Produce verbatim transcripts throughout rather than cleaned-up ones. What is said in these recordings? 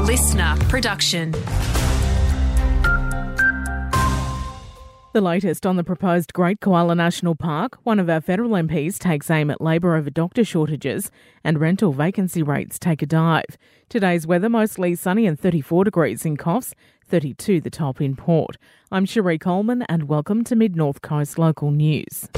listener production. The latest on the proposed Great Koala National Park, one of our federal M Ps takes aim at labour over doctor shortages, and rental vacancy rates take a dive. Today's weather mostly sunny and thirty-four degrees in Coffs, thirty-two the top in Port. I'm Cherie Coleman and welcome to Mid North Coast Local News.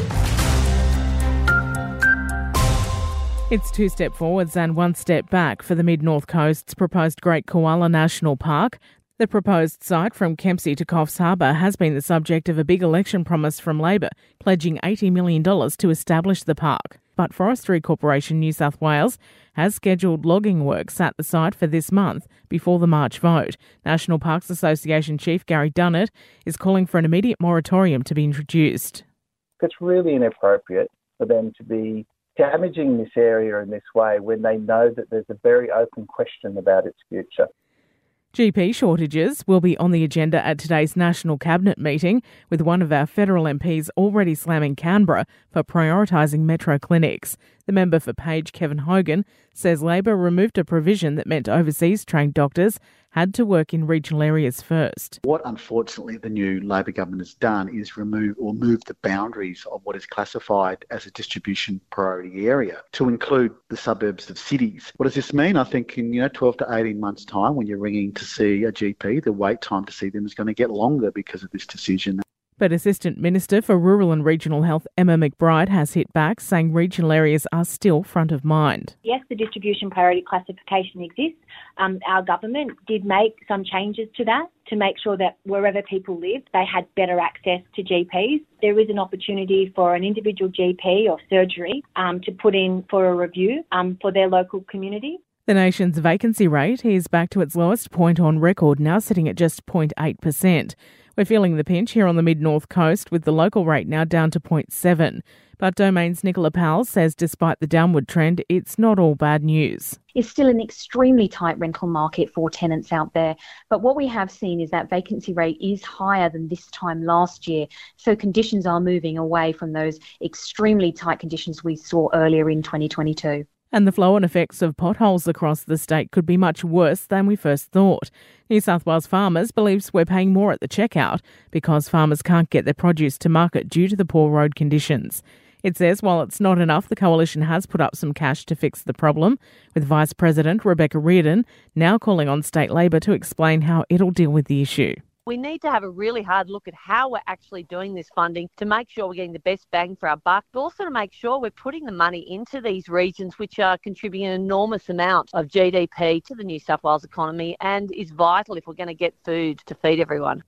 It's two step forwards and one step back for the Mid North Coast's proposed Great Koala National Park. The proposed site from Kempsey to Coffs Harbour has been the subject of a big election promise from Labor, pledging eighty million dollars to establish the park. But Forestry Corporation New South Wales has scheduled logging works at the site for this month before the March vote. National Parks Association Chief Gary Dunnett is calling for an immediate moratorium to be introduced. It's really inappropriate for them to be damaging this area in this way when they know that there's a very open question about its future. G P shortages will be on the agenda at today's National Cabinet meeting, with one of our federal M Ps already slamming Canberra for prioritising metro clinics. The member for Page, Kevin Hogan, says Labor removed a provision that meant overseas trained doctors had to work in regional areas first. What unfortunately the new Labor government has done is remove or move the boundaries of what is classified as a distribution priority area to include the suburbs of cities. What does this mean? I think in you know twelve to eighteen months' time, when you're ringing to see a G P, the wait time to see them is going to get longer because of this decision. But Assistant Minister for Rural and Regional Health Emma McBride has hit back, saying regional areas are still front of mind. Yes, the distribution priority classification exists. Um, our government did make some changes to that to make sure that wherever people lived, they had better access to G Ps. There is an opportunity for an individual G P or surgery um, to put in for a review um, for their local community. The nation's vacancy rate is back to its lowest point on record, now sitting at just zero point eight percent. We're feeling the pinch here on the Mid-North Coast, with the local rate now down to zero point seven. But Domain's Nicola Powell says despite the downward trend, it's not all bad news. It's still an extremely tight rental market for tenants out there. But what we have seen is that vacancy rate is higher than this time last year. So conditions are moving away from those extremely tight conditions we saw earlier in twenty twenty-two. And the flow and effects of potholes across the state could be much worse than we first thought. New South Wales Farmers believes we're paying more at the checkout because farmers can't get their produce to market due to the poor road conditions. It says while it's not enough, the coalition has put up some cash to fix the problem, with Vice President Rebecca Reardon now calling on state Labor to explain how it'll deal with the issue. We need to have a really hard look at how we're actually doing this funding to make sure we're getting the best bang for our buck, but also to make sure we're putting the money into these regions which are contributing an enormous amount of G D P to the New South Wales economy and is vital if we're going to get food to feed everyone.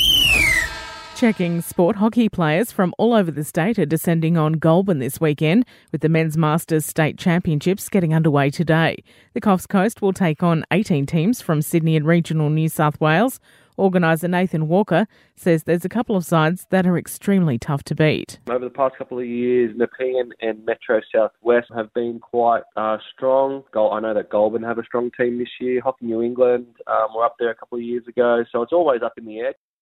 Checking sport, hockey players from all over the state are descending on Goulburn this weekend, with the Men's Masters State Championships getting underway today. The Coffs Coast will take on eighteen teams from Sydney and regional New South Wales. Organiser Nathan Walker says there's a couple of sides that are extremely tough to beat. Over the past couple of years, Nepean and Metro Southwest have been quite uh, strong. I know that Goulburn have a strong team this year. Hockey New England um, were up there a couple of years ago, so it's always up in the air.